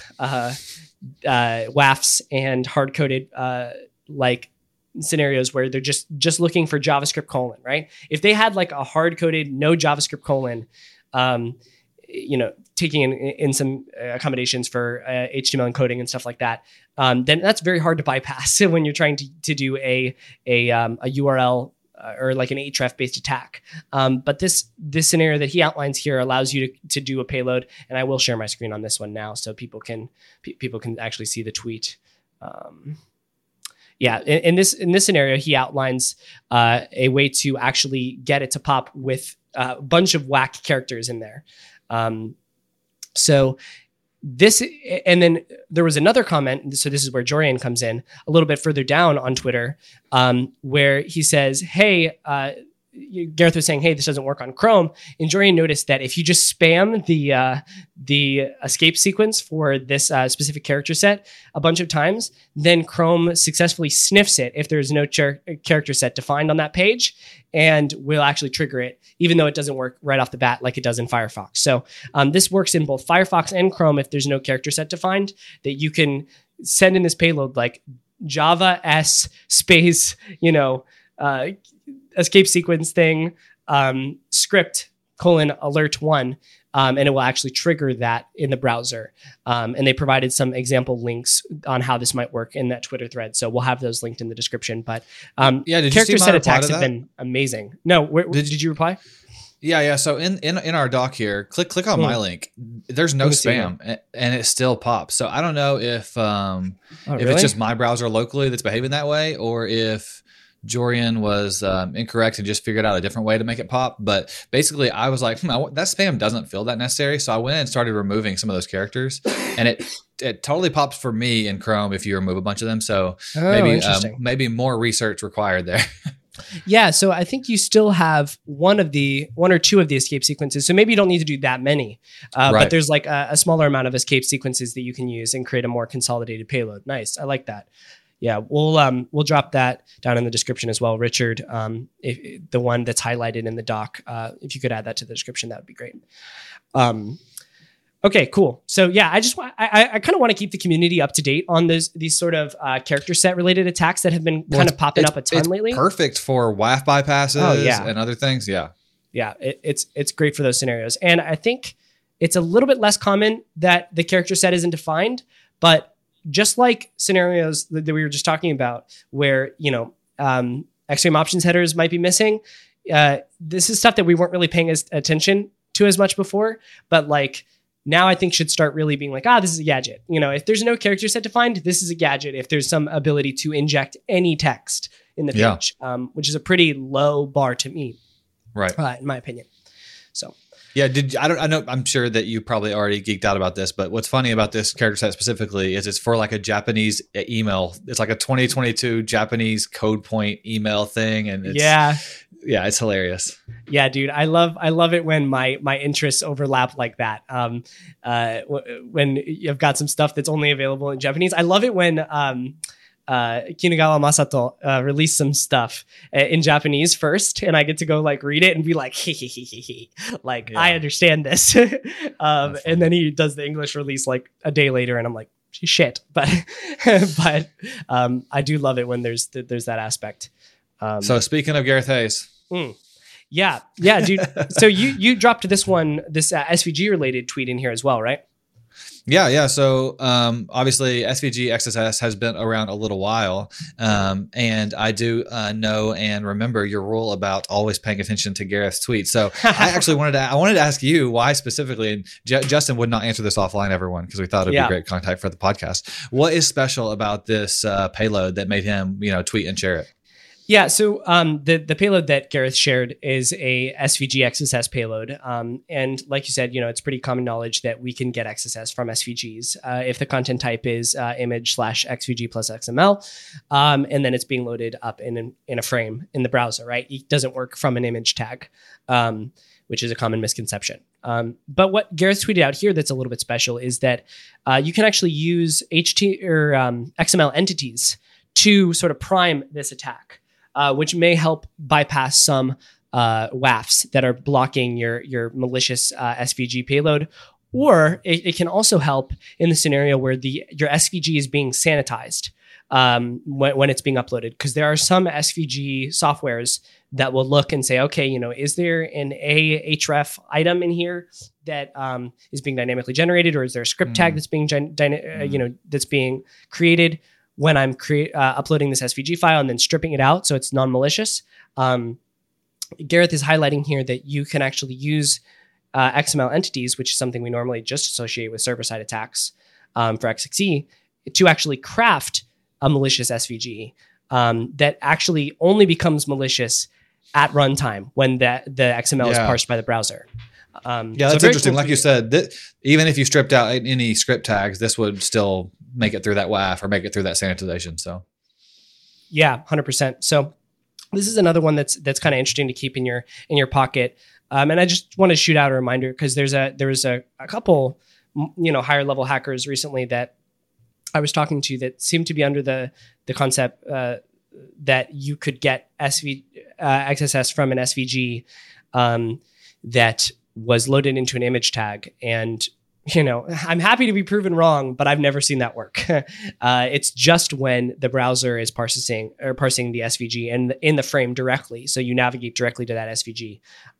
WAFs and hard-coded scenarios where they're just looking for JavaScript colon, right? If they had like a hard-coded no JavaScript colon, taking in some accommodations for HTML encoding and stuff like that, then that's very hard to bypass when you're trying to do a URL or like an href based attack. But this scenario that he outlines here allows you to do a payload, and I will share my screen on this one now so people can actually see the tweet. In this scenario, he outlines a way to actually get it to pop with a bunch of whack characters in there. So this, and then there was another comment. So this is where Jorian comes in a little bit further down on Twitter, where he says, hey, Gareth was saying, hey, this doesn't work on Chrome. And Jorian noticed that if you just spam the escape sequence for this specific character set a bunch of times, then Chrome successfully sniffs it if there's no character set defined on that page, and will actually trigger it, even though it doesn't work right off the bat like it does in Firefox. So this works in both Firefox and Chrome if there's no character set defined, that you can send in this payload like Java S space, escape sequence thing, script :alert1, and it will actually trigger that in the browser. And they provided some example links on how this might work in that Twitter thread. So we'll have those linked in the description. But character set attacks have been amazing. No, did you reply? Yeah. So in our doc here, click on my link. There's no spam, and it still pops. So I don't know if it's just my browser locally that's behaving that way, or if Jorian was incorrect and just figured out a different way to make it pop. But basically, I was like, that spam doesn't feel that necessary. So I went and started removing some of those characters, and it totally pops for me in Chrome if you remove a bunch of them. So maybe more research required there. Yeah, so I think you still have one or two of the escape sequences. So maybe you don't need to do that many, right. But there's like a smaller amount of escape sequences that you can use and create a more consolidated payload. Nice, I like that. Yeah, we'll drop that down in the description as well, Richard. If the one that's highlighted in the doc, if you could add that to the description, that would be great. Okay, cool. So yeah, I kind of want to keep the community up to date on these sort of character set related attacks that have been kind of popping up a ton lately. Perfect for WAF bypasses and other things. Yeah, it's great for those scenarios, and I think it's a little bit less common that the character set isn't defined, but just like scenarios that we were just talking about, where XREAM options headers might be missing. This is stuff that we weren't really paying attention to as much before, but like now I think should start really being like, this is a gadget. If there's no character set defined, this is a gadget. If there's some ability to inject any text in the page, which is a pretty low bar to meet, right? In my opinion. So. Yeah, I know I'm sure that you probably already geeked out about this, but what's funny about this character set specifically is it's for like a Japanese email. It's like a 2022 Japanese code point email thing, and it's hilarious. Yeah, dude, I love it when my interests overlap like that. When you've got some stuff that's only available in Japanese. I love it when Kinugawa Masato released some stuff in Japanese first, and I get to go like read it and be like, I understand this. And then he does the English release like a day later, and I'm like, shit, but I do love it when there's that aspect. So speaking of Gareth Hayes. Yeah, dude. So you dropped this SVG related tweet in here as well, right? Yeah. So obviously SVG XSS has been around a little while. And I do know and remember your rule about always paying attention to Gareth's tweets. So I actually wanted to ask you why specifically, and Justin would not answer this offline, everyone, because we thought it'd be great contact for the podcast. What is special about this payload that made him, tweet and share it? Yeah, so the payload that Gareth shared is a SVG XSS payload. And like you said, it's pretty common knowledge that we can get XSS from SVGs if the content type is image/XVG plus XML. And then it's being loaded up in a frame in the browser, right? It doesn't work from an image tag, which is a common misconception. But what Gareth tweeted out here that's a little bit special is that you can actually use HT or XML entities to sort of prime this attack. Which may help bypass some WAFs that are blocking your malicious SVG payload. Or it can also help in the scenario where your SVG is being sanitized when it's being uploaded. Because there are some SVG softwares that will look and say, okay, is there an Ahref item in here that is being dynamically generated, or is there a script tag that's being that's being created when I'm uploading this SVG file and then stripping it out so it's non-malicious. Gareth is highlighting here that you can actually use XML entities, which is something we normally just associate with server-side attacks for XXE, to actually craft a malicious SVG that actually only becomes malicious at runtime when the XML is parsed by the browser. That's interesting. Like you said, even if you stripped out any script tags, this would still make it through that WAF or make it through that sanitization. So, yeah, 100%. So, this is another one that's kind of interesting to keep in your pocket. And I just want to shoot out a reminder because there was a couple, higher level hackers recently that I was talking to that seemed to be under the concept that you could get XSS from an SVG that was loaded into an image tag. And, I'm happy to be proven wrong, but I've never seen that work. It's just when the browser is parsing the SVG in the frame directly. So you navigate directly to that SVG,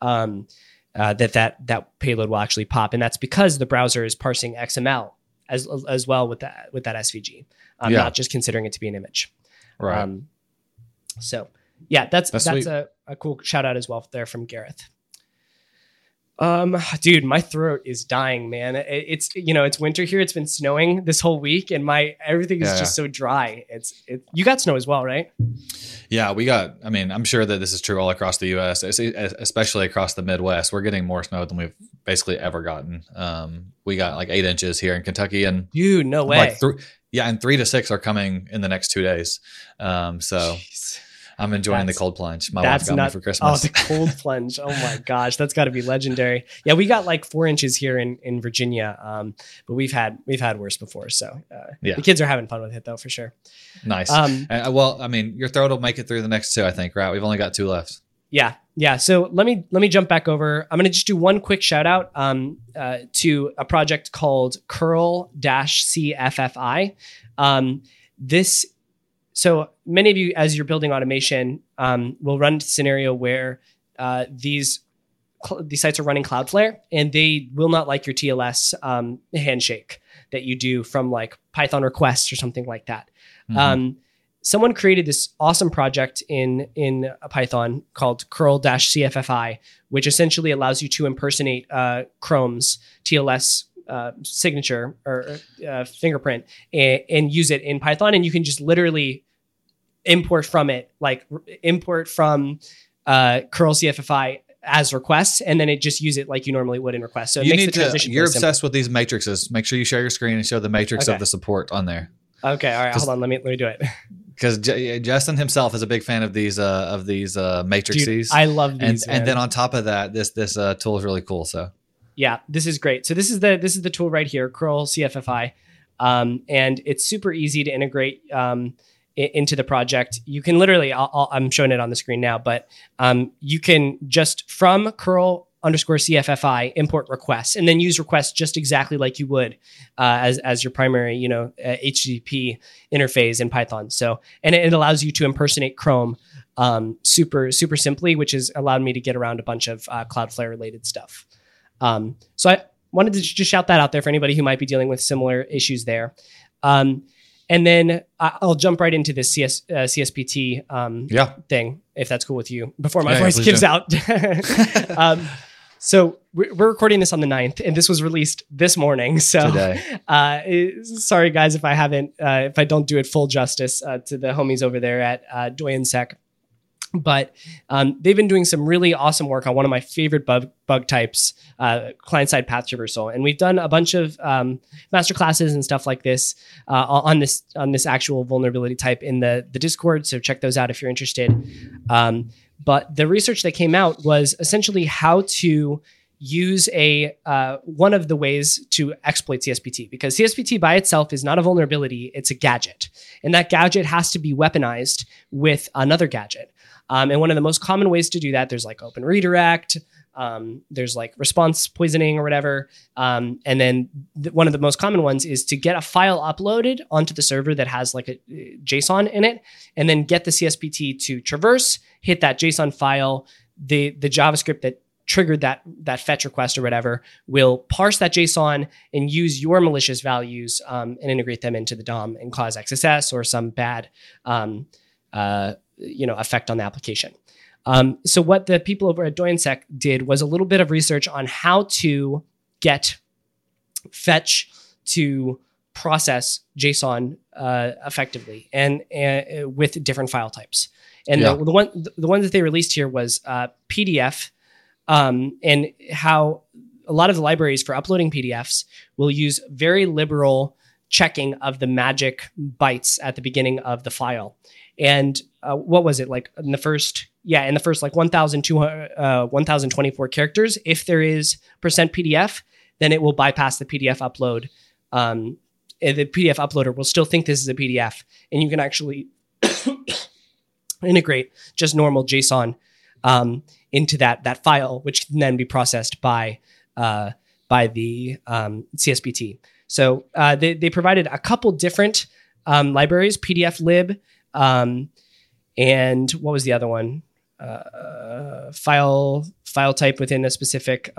that payload will actually pop. And that's because the browser is parsing XML as well with that SVG. Not just considering it to be an image. Right. So yeah, that's a cool shout out as well there from Gareth. Dude, my throat is dying, man. It's winter here. It's been snowing this whole week and everything is just so dry. You got snow as well, right? Yeah, I'm sure that this is true all across the US, especially across the Midwest. We're getting more snow than we've basically ever gotten. We got like 8 inches here in Kentucky, and dude, no way. And 3 to 6 are coming in the next 2 days. Jeez. I'm enjoying the cold plunge. My wife got me for Christmas. Oh, the cold plunge. Oh my gosh. That's got to be legendary. Yeah, we got like 4 inches here in Virginia. But we've had worse before. So the kids are having fun with it though, for sure. Nice. Your throat will make it through the next 2, I think, right? We've only got 2 left. Yeah. So let me jump back over. I'm going to just do one quick shout out to a project called curl-cffi. So many of you, as you're building automation, will run into a scenario where these sites are running Cloudflare and they will not like your TLS handshake that you do from like Python requests or something like that. Mm-hmm. Someone created this awesome project in Python called curl-cffi, which essentially allows you to impersonate Chrome's TLS signature or fingerprint and use it in Python. And you can just literally import from curl-cffi as requests, and then it just use it like you normally would in requests. So it makes the transition. You're obsessed with these matrices. Make sure you share your screen and show the matrix of the support on there. Okay. All right. Hold on. Let me do it. Because Justin himself is a big fan of these matrices. Dude, I love these. And then on top of that, this tool is really cool. So yeah, this is great. So this is the tool right here, curl-cffi, and it's super easy to integrate into the project. You can literally, I'm showing it on the screen now, but you can just from curl _CFFI import requests, and then use requests just exactly like you would as your primary, HTTP interface in Python. So, and it allows you to impersonate Chrome super simply, which has allowed me to get around a bunch of Cloudflare related stuff. So I wanted to just shout that out there for anybody who might be dealing with similar issues there. And then I'll jump right into this CSPT thing, if that's cool with you, before my voice gives out. So we're recording this on the 9th, and this was released this morning. So sorry, guys, if I don't do it full justice to the homies over there at DoyenSec. But they've been doing some really awesome work on one of my favorite bug types, client-side path traversal, and we've done a bunch of master classes and stuff like this on this actual vulnerability type in the Discord. So check those out if you're interested. But the research that came out was essentially how to use one of the ways to exploit CSPT, because CSPT by itself is not a vulnerability; it's a gadget, and that gadget has to be weaponized with another gadget. And one of the most common ways to do that, there's like open redirect, there's like response poisoning or whatever. And then one of the most common ones is to get a file uploaded onto the server that has like a JSON in it, and then get the CSPT to traverse, hit that JSON file. The JavaScript that triggered that fetch request or whatever will parse that JSON and use your malicious values and integrate them into the DOM and cause XSS or some bad effect on the application. So what the people over at DoyenSec did was a little bit of research on how to get fetch to process JSON effectively and with different file types. And the one that they released here was PDF, and how a lot of the libraries for uploading PDFs will use very liberal checking of the magic bytes at the beginning of the file. And what was it like in the first like 1,024 characters? If there is %PDF, then it will bypass the PDF upload. The PDF uploader will still think this is a PDF, and you can actually integrate just normal JSON into that file, which can then be processed by the CSPT. So they provided a couple different libraries, PDFlib, and what was the other one? File type within a specific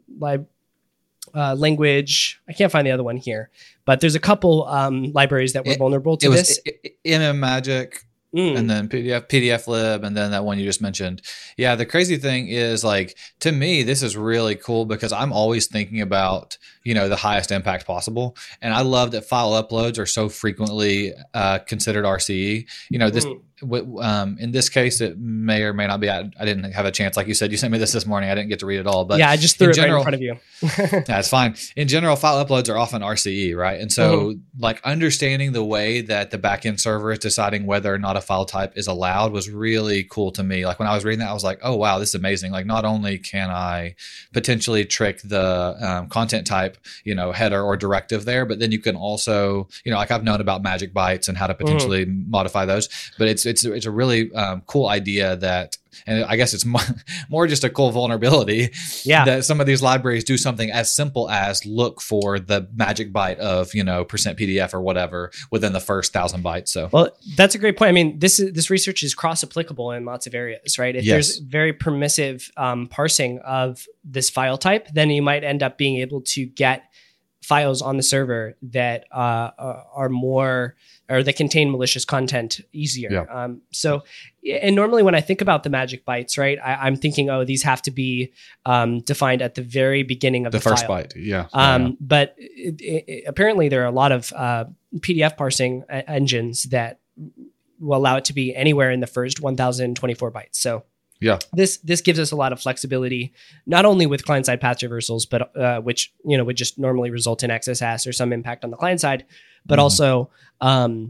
language. I can't find the other one here, but there's a couple libraries that were vulnerable to this. ImageMagick, and then PDFlib, and then that one you just mentioned. Yeah, the crazy thing is, like, to me, this is really cool because I'm always thinking about, the highest impact possible. And I love that file uploads are so frequently considered RCE. In this case, it may or may not be. I didn't have a chance. Like you said, you sent me this morning. I didn't get to read it all. But yeah, I just threw it right in front of you. That's fine. In general, file uploads are often RCE, right? And so, like, understanding the way that the backend server is deciding whether or not a file type is allowed was really cool to me. Like, when I was reading that, I was like, oh, wow, this is amazing. Like, not only can I potentially trick the content type, header or directive there, but then you can also, like, I've known about magic bytes and how to potentially modify those, but it's a really cool idea that, and I guess it's more just a cool vulnerability that some of these libraries do something as simple as look for the magic byte of, %PDF or whatever within the first 1,000 bytes. So, well, that's a great point. I mean, this research is cross applicable in lots of areas, right? If there's very permissive parsing of this file type, then you might end up being able to get files on the server that are more, or that contain malicious content easier. Yeah. And normally when I think about the magic bytes, right, I'm thinking, these have to be defined at the very beginning of the first byte. Yeah. But apparently there are a lot of PDF parsing engines that will allow it to be anywhere in the first 1,024 bytes. So yeah, this gives us a lot of flexibility, not only with client-side path traversals, but which would just normally result in XSS or some impact on the client side, but also when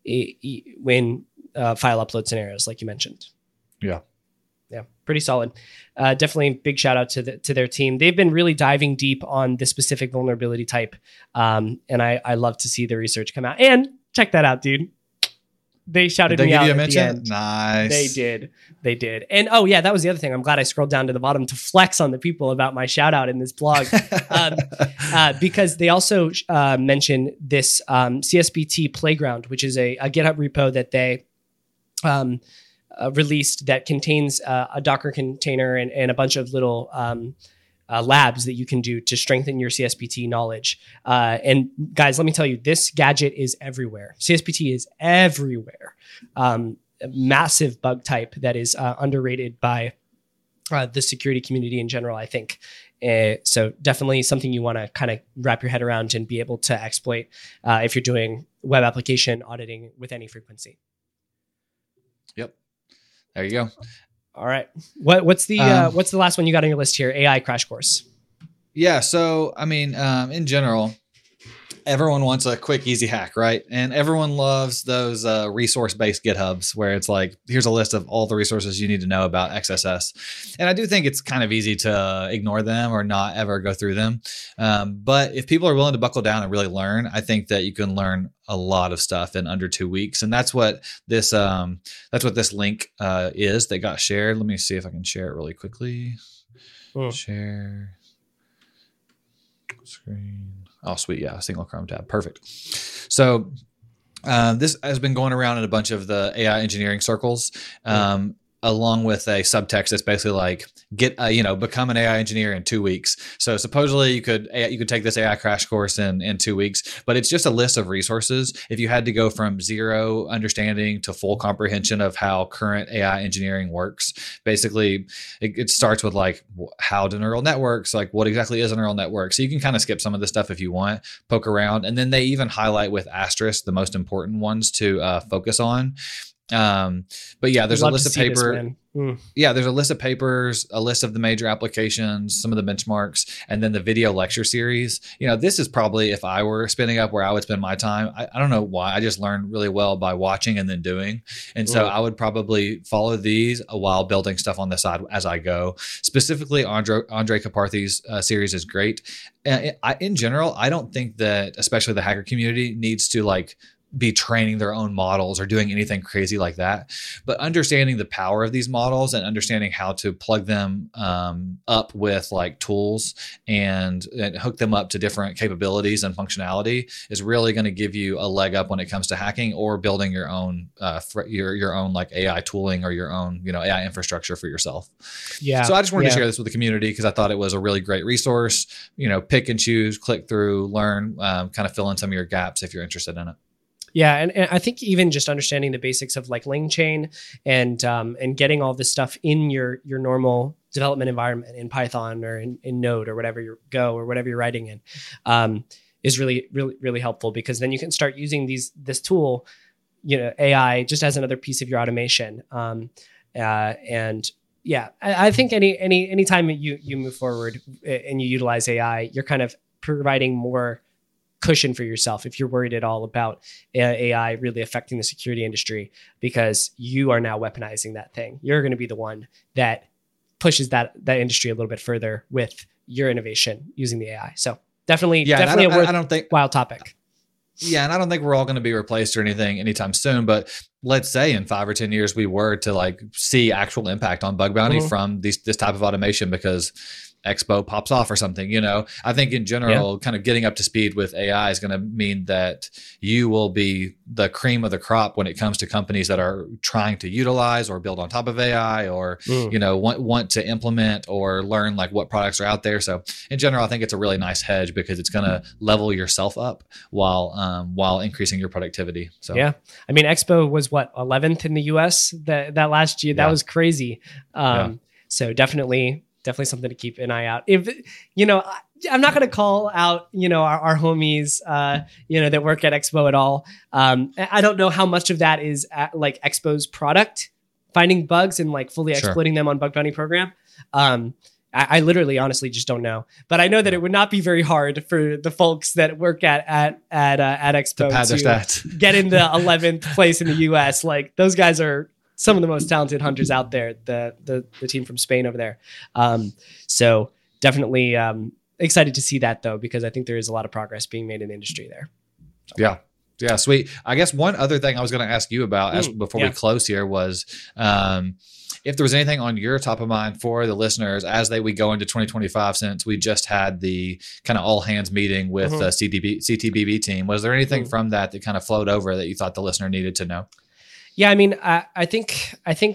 file upload scenarios, like you mentioned. Yeah, pretty solid. Definitely big shout out to their team. They've been really diving deep on this specific vulnerability type, and I love to see the research come out. And check that out, dude. They shouted me out at the end. Nice. They did. And oh yeah, that was the other thing. I'm glad I scrolled down to the bottom to flex on the people about my shout out in this blog. Because they also mentioned this CSBT Playground, which is a GitHub repo that they released that contains a Docker container and a bunch of little labs that you can do to strengthen your CSBT knowledge. And guys, let me tell you, this gadget is everywhere. CSBT is everywhere. A massive bug type that is underrated by the security community in general, I think. So definitely something you want to kind of wrap your head around and be able to exploit if you're doing web application auditing with any frequency. Yep. There you go. All right. What's the last one you got on your list here? AI crash course. Yeah. So, I mean, in general, everyone wants a quick, easy hack, right? And everyone loves those resource-based GitHubs where it's like, here's a list of all the resources you need to know about XSS. And I do think it's kind of easy to ignore them or not ever go through them. But if people are willing to buckle down and really learn, I think that you can learn a lot of stuff in under 2 weeks. And that's what this link is that got shared. Let me see if I can share it really quickly. Share screen. Oh, sweet. Yeah. Single Chrome tab. Perfect. So this has been going around in a bunch of the AI engineering circles, along with a subtext that's basically like, become an AI engineer in 2 weeks. So supposedly you could take this AI crash course in 2 weeks, but it's just a list of resources. If you had to go from zero understanding to full comprehension of how current AI engineering works, basically it starts with like, how do neural networks, like what exactly is a neural network? So you can kind of skip some of the stuff if you want, poke around. And then they even highlight with asterisk the most important ones to focus on. But yeah, there's a list of papers. Yeah, there's a list of papers, a list of the major applications, some of the benchmarks, and then the video lecture series. This is probably, if I were spinning up, where I would spend my time. I don't know why. I just learned really well by watching and then doing. And so I would probably follow these while building stuff on the side as I go. Specifically, Andre Karpathy's series is great. In general, I don't think that, especially the hacker community, needs to be training their own models or doing anything crazy like that, but understanding the power of these models and understanding how to plug them up with tools and hook them up to different capabilities and functionality is really going to give you a leg up when it comes to hacking or building your own your own AI tooling or your own AI infrastructure for yourself. Yeah. So I just wanted to share this with the community because I thought it was a really great resource. Pick and choose, click through, learn, kind of fill in some of your gaps if you're interested in it. Yeah, and I think even just understanding the basics of LangChain and getting all this stuff in your normal development environment in Python or in Node or whatever you Go or whatever you're writing in is really, really, really helpful, because then you can start using this tool, AI, just as another piece of your automation. And yeah, I think any time you move forward and you utilize AI, you're kind of providing more cushion for yourself if you're worried at all about AI really affecting the security industry, because you are now weaponizing that thing. You're going to be the one that pushes that industry a little bit further with your innovation using the AI. So definitely a worthwhile topic. Yeah, and I don't think we're all going to be replaced or anything anytime soon, but let's say in 5 or 10 years we were to see actual impact on bug bounty from this type of automation because Expo pops off or something. I think in general, kind of getting up to speed with AI is going to mean that you will be the cream of the crop when it comes to companies that are trying to utilize or build on top of AI or, want to implement or learn what products are out there. So in general, I think it's a really nice hedge because it's going to level yourself up while increasing your productivity. So yeah, I mean, Expo was 11th in the US that last year. That was crazy. So definitely something to keep an eye out. If I'm not going to call out our homies that work at Expo at all. I don't know how much of that is Expo's product finding bugs and fully exploiting them on bug bounty program. I literally honestly just don't know, but I know that it would not be very hard for the folks that work at Expo to pad their stats, get in the 11th place in the US. Those guys are some of the most talented hunters out there, the team from Spain over there. So definitely excited to see that though, because I think there is a lot of progress being made in the industry there. So. Yeah. Yeah, sweet. I guess one other thing I was going to ask you about before we close here was if there was anything on your top of mind for the listeners as we go into 2025, since we just had the kind of all hands meeting with the CTBB team. Was there anything from that kind of flowed over that you thought the listener needed to know? Yeah, I mean, I think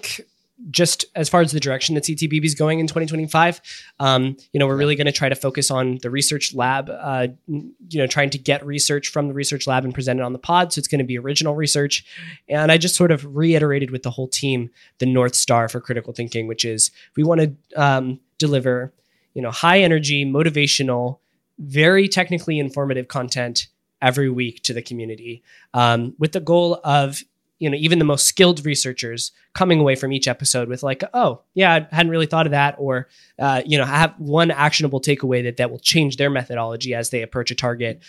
just as far as the direction that CTBB is going in 2025, we're really going to try to focus on the research lab, trying to get research from the research lab and present it on the pod. So it's going to be original research. And I just sort of reiterated with the whole team, the North Star for critical thinking, which is we want to deliver, high energy, motivational, very technically informative content every week to the community, with the goal of even the most skilled researchers coming away from each episode with like, oh yeah, I hadn't really thought of that. Or, have one actionable takeaway that will change their methodology as they approach a target.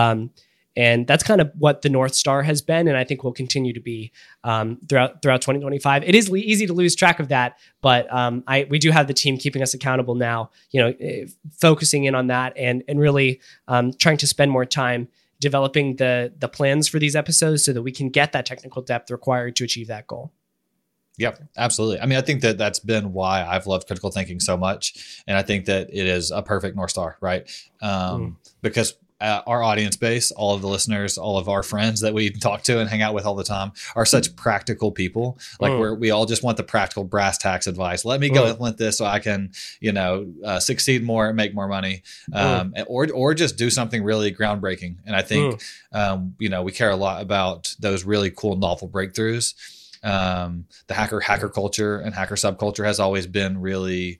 And that's kind of what the North Star has been. And I think will continue to be throughout 2025. It is easy to lose track of that, but we do have the team keeping us accountable now, focusing in on that and really trying to spend more time developing the plans for these episodes so that we can get that technical depth required to achieve that goal. Yep, absolutely. I mean, I think that's been why I've loved critical thinking so much. And I think that it is a perfect North Star, right? Because our audience base, all of the listeners, all of our friends that we talk to and hang out with all the time are such practical people. Like we all just want the practical brass tacks advice. Let me go with this so I can, succeed more and make more money, or just do something really groundbreaking. And I think, we care a lot about those really cool novel breakthroughs. The hacker culture and hacker subculture has always been really,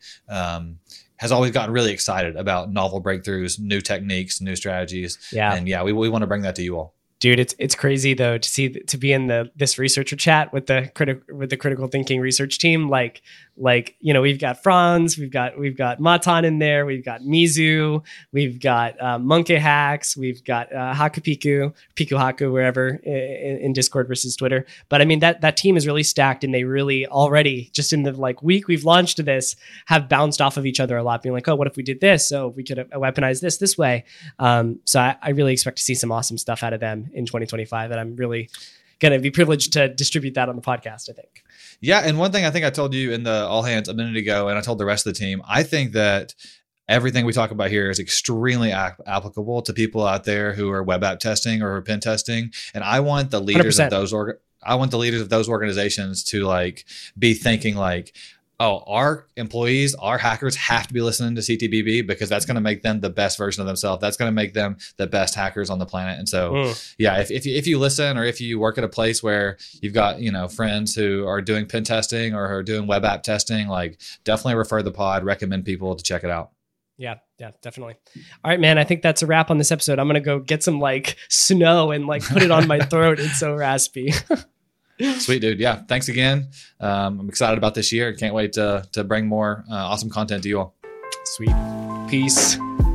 has always gotten really excited about novel breakthroughs, new techniques, new strategies. Yeah. And we want to bring that to you all. Dude, it's crazy though to be in this researcher chat with the critical thinking research team. Like we've got Franz, we've got Matan in there, we've got Mizu, we've got Monkey Hacks, we've got Haku Piku Haku, wherever in Discord versus Twitter. But I mean that team is really stacked, and they really already just in the week we've launched this have bounced off of each other a lot, being like, oh, what if we did this? So we could weaponize this way. So I really expect to see some awesome stuff out of them in 2025, and I'm really going to be privileged to distribute that on the podcast, I think. Yeah, and one thing I think I told you in the all hands a minute ago, and I told the rest of the team, I think that everything we talk about here is extremely applicable to people out there who are web app testing or pen testing, and I want the leaders 100%. of those organizations to be thinking oh, our employees, our hackers have to be listening to CTBB because that's going to make them the best version of themselves. That's going to make them the best hackers on the planet. And so, if you listen, or if you work at a place where you've got, friends who are doing pen testing or are doing web app testing, definitely refer the pod, recommend people to check it out. Yeah, definitely. All right, man. I think that's a wrap on this episode. I'm going to go get some snow and put it on my throat. It's so raspy. Sweet, dude. Yeah. Thanks again. I'm excited about this year. Can't wait to bring more awesome content to you all. Sweet. Peace.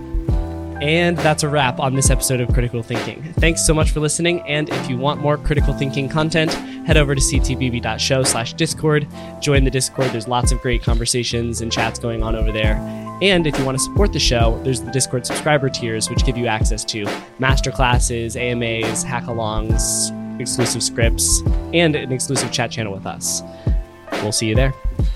And that's a wrap on this episode of Critical Thinking. Thanks so much for listening. And if you want more critical thinking content, head over to ctbb.show/Discord. Join the Discord. There's lots of great conversations and chats going on over there. And if you want to support the show, there's the Discord subscriber tiers, which give you access to masterclasses, AMAs, hackalongs, exclusive scripts, and an exclusive chat channel with us. We'll see you there.